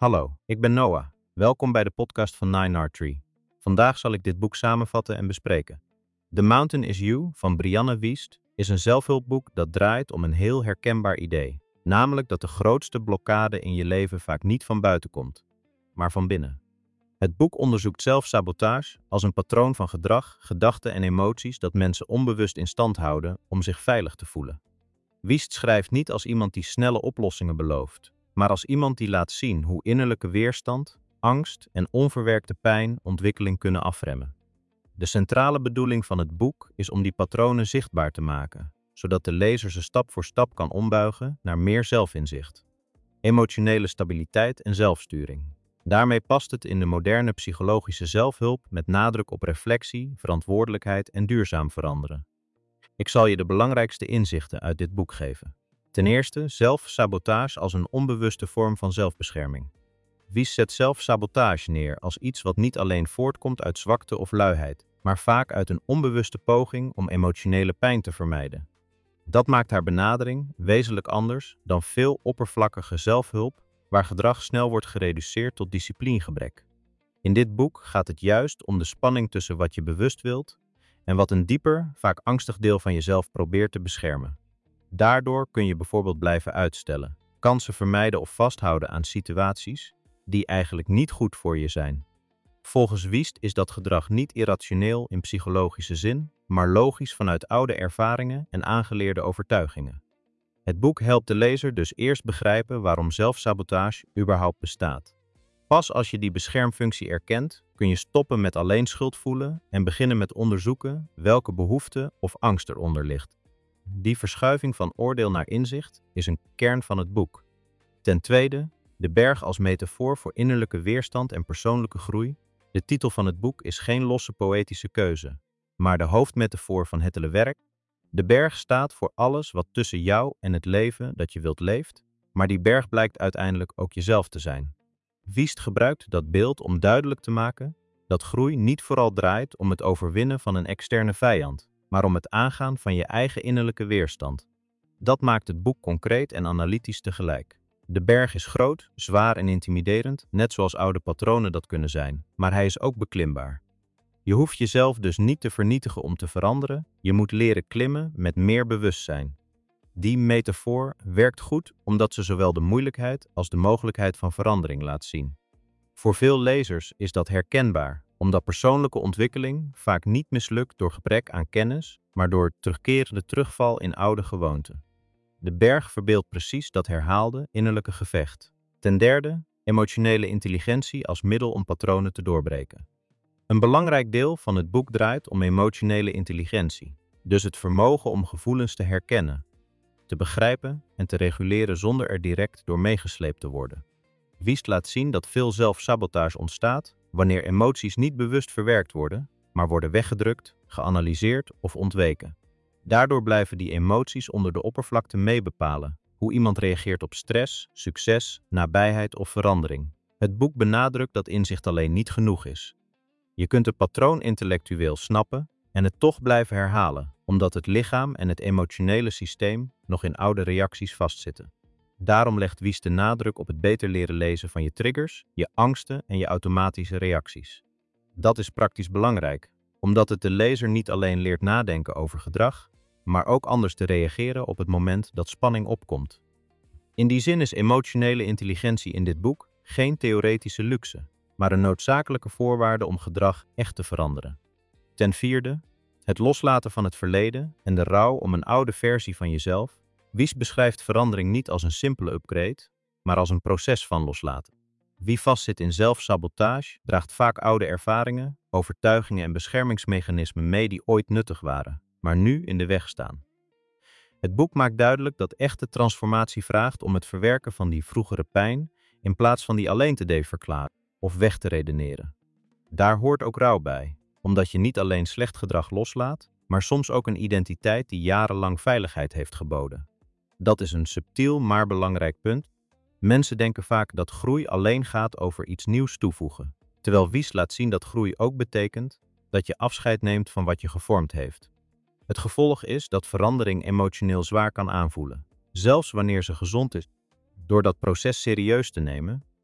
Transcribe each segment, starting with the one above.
Hallo, ik ben Noah. Welkom bij de podcast van Nine Art Tree. Vandaag zal ik dit boek samenvatten en bespreken. The Mountain is You van Brianne Wiest is een zelfhulpboek dat draait om een heel herkenbaar idee. Namelijk dat de grootste blokkade in je leven vaak niet van buiten komt, maar van binnen. Het boek onderzoekt zelfsabotage als een patroon van gedrag, gedachten en emoties dat mensen onbewust in stand houden om zich veilig te voelen. Wiest schrijft niet als iemand die snelle oplossingen belooft, maar als iemand die laat zien hoe innerlijke weerstand, angst en onverwerkte pijn ontwikkeling kunnen afremmen. De centrale bedoeling van het boek is om die patronen zichtbaar te maken, zodat de lezer ze stap voor stap kan ombuigen naar meer zelfinzicht, emotionele stabiliteit en zelfsturing. Daarmee past het in de moderne psychologische zelfhulp met nadruk op reflectie, verantwoordelijkheid en duurzaam veranderen. Ik zal je de belangrijkste inzichten uit dit boek geven. Ten eerste, zelfsabotage als een onbewuste vorm van zelfbescherming. Wiest zet zelfsabotage neer als iets wat niet alleen voortkomt uit zwakte of luiheid, maar vaak uit een onbewuste poging om emotionele pijn te vermijden. Dat maakt haar benadering wezenlijk anders dan veel oppervlakkige zelfhulp, waar gedrag snel wordt gereduceerd tot disciplinegebrek. In dit boek gaat het juist om de spanning tussen wat je bewust wilt en wat een dieper, vaak angstig deel van jezelf probeert te beschermen. Daardoor kun je bijvoorbeeld blijven uitstellen, kansen vermijden of vasthouden aan situaties die eigenlijk niet goed voor je zijn. Volgens Wiest is dat gedrag niet irrationeel in psychologische zin, maar logisch vanuit oude ervaringen en aangeleerde overtuigingen. Het boek helpt de lezer dus eerst begrijpen waarom zelfsabotage überhaupt bestaat. Pas als je die beschermfunctie erkent, kun je stoppen met alleen schuld voelen en beginnen met onderzoeken welke behoefte of angst eronder ligt. Die verschuiving van oordeel naar inzicht is een kern van het boek. Ten tweede, de berg als metafoor voor innerlijke weerstand en persoonlijke groei. De titel van het boek is geen losse poëtische keuze, maar de hoofdmetafoor van het hele werk. De berg staat voor alles wat tussen jou en het leven dat je wilt leeft, maar die berg blijkt uiteindelijk ook jezelf te zijn. Wiest gebruikt dat beeld om duidelijk te maken dat groei niet vooral draait om het overwinnen van een externe vijand, maar om het aangaan van je eigen innerlijke weerstand. Dat maakt het boek concreet en analytisch tegelijk. De berg is groot, zwaar en intimiderend, net zoals oude patronen dat kunnen zijn, maar hij is ook beklimbaar. Je hoeft jezelf dus niet te vernietigen om te veranderen, je moet leren klimmen met meer bewustzijn. Die metafoor werkt goed omdat ze zowel de moeilijkheid als de mogelijkheid van verandering laat zien. Voor veel lezers is dat herkenbaar, omdat persoonlijke ontwikkeling vaak niet mislukt door gebrek aan kennis, maar door terugkerende terugval in oude gewoonten. De berg verbeeldt precies dat herhaalde innerlijke gevecht. Ten derde, emotionele intelligentie als middel om patronen te doorbreken. Een belangrijk deel van het boek draait om emotionele intelligentie, dus het vermogen om gevoelens te herkennen, te begrijpen en te reguleren zonder er direct door meegesleept te worden. Wiest laat zien dat veel zelfsabotage ontstaat wanneer emoties niet bewust verwerkt worden, maar worden weggedrukt, geanalyseerd of ontweken. Daardoor blijven die emoties onder de oppervlakte meebepalen hoe iemand reageert op stress, succes, nabijheid of verandering. Het boek benadrukt dat inzicht alleen niet genoeg is. Je kunt het patroon intellectueel snappen en het toch blijven herhalen, omdat het lichaam en het emotionele systeem nog in oude reacties vastzitten. Daarom legt Wiest de nadruk op het beter leren lezen van je triggers, je angsten en je automatische reacties. Dat is praktisch belangrijk, omdat het de lezer niet alleen leert nadenken over gedrag, maar ook anders te reageren op het moment dat spanning opkomt. In die zin is emotionele intelligentie in dit boek geen theoretische luxe, maar een noodzakelijke voorwaarde om gedrag echt te veranderen. Ten vierde, het loslaten van het verleden en de rouw om een oude versie van jezelf. Wiest beschrijft verandering niet als een simpele upgrade, maar als een proces van loslaten. Wie vastzit in zelfsabotage draagt vaak oude ervaringen, overtuigingen en beschermingsmechanismen mee die ooit nuttig waren, maar nu in de weg staan. Het boek maakt duidelijk dat echte transformatie vraagt om het verwerken van die vroegere pijn in plaats van die alleen te verklaren of weg te redeneren. Daar hoort ook rouw bij, omdat je niet alleen slecht gedrag loslaat, maar soms ook een identiteit die jarenlang veiligheid heeft geboden. Dat is een subtiel maar belangrijk punt. Mensen denken vaak dat groei alleen gaat over iets nieuws toevoegen, terwijl Wiest laat zien dat groei ook betekent dat je afscheid neemt van wat je gevormd heeft. Het gevolg is dat verandering emotioneel zwaar kan aanvoelen, zelfs wanneer ze gezond is. Door dat proces serieus te nemen,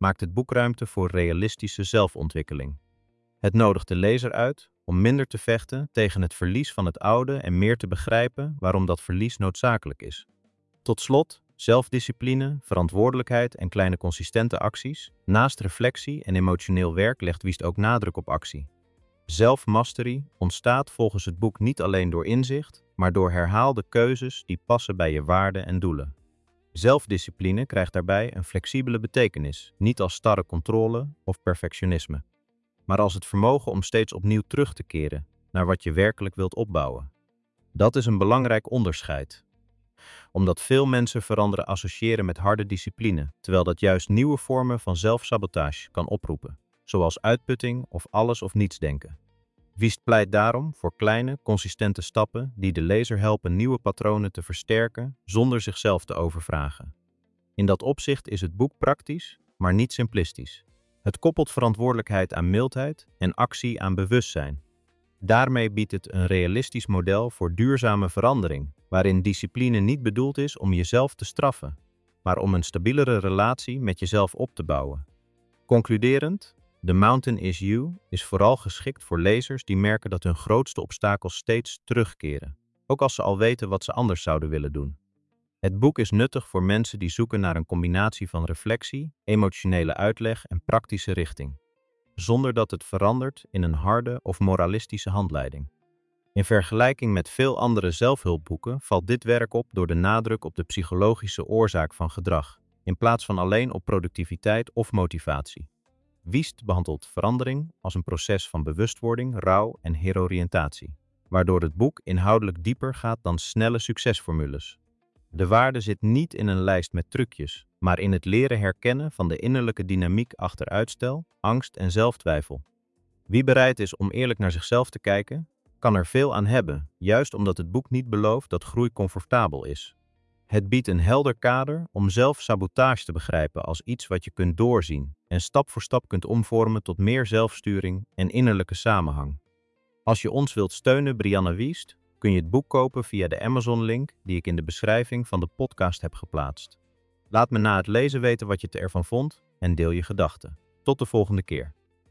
maakt het boek ruimte voor realistische zelfontwikkeling. Het nodigt de lezer uit om minder te vechten tegen het verlies van het oude en meer te begrijpen waarom dat verlies noodzakelijk is. Tot slot, zelfdiscipline, verantwoordelijkheid en kleine consistente acties. Naast reflectie en emotioneel werk legt Wiest ook nadruk op actie. Zelfmastery ontstaat volgens het boek niet alleen door inzicht, maar door herhaalde keuzes die passen bij je waarden en doelen. Zelfdiscipline krijgt daarbij een flexibele betekenis, niet als starre controle of perfectionisme, maar als het vermogen om steeds opnieuw terug te keren naar wat je werkelijk wilt opbouwen. Dat is een belangrijk onderscheid, omdat veel mensen veranderen associëren met harde discipline, terwijl dat juist nieuwe vormen van zelfsabotage kan oproepen, zoals uitputting of alles of niets denken. Wiest pleit daarom voor kleine, consistente stappen die de lezer helpen nieuwe patronen te versterken zonder zichzelf te overvragen. In dat opzicht is het boek praktisch, maar niet simplistisch. Het koppelt verantwoordelijkheid aan mildheid en actie aan bewustzijn. Daarmee biedt het een realistisch model voor duurzame verandering, waarin discipline niet bedoeld is om jezelf te straffen, maar om een stabielere relatie met jezelf op te bouwen. Concluderend, The Mountain is You is vooral geschikt voor lezers die merken dat hun grootste obstakels steeds terugkeren, ook als ze al weten wat ze anders zouden willen doen. Het boek is nuttig voor mensen die zoeken naar een combinatie van reflectie, emotionele uitleg en praktische richting, zonder dat het verandert in een harde of moralistische handleiding. In vergelijking met veel andere zelfhulpboeken valt dit werk op door de nadruk op de psychologische oorzaak van gedrag, in plaats van alleen op productiviteit of motivatie. Wiest behandelt verandering als een proces van bewustwording, rouw en heroriëntatie, waardoor het boek inhoudelijk dieper gaat dan snelle succesformules. De waarde zit niet in een lijst met trucjes, maar in het leren herkennen van de innerlijke dynamiek achter uitstel, angst en zelftwijfel. Wie bereid is om eerlijk naar zichzelf te kijken, kan er veel aan hebben, juist omdat het boek niet belooft dat groei comfortabel is. Het biedt een helder kader om zelfsabotage te begrijpen als iets wat je kunt doorzien en stap voor stap kunt omvormen tot meer zelfsturing en innerlijke samenhang. Als je ons wilt steunen, Brianne Wiest, kun je het boek kopen via de Amazon-link die ik in de beschrijving van de podcast heb geplaatst. Laat me na het lezen weten wat je ervan vond en deel je gedachten. Tot de volgende keer.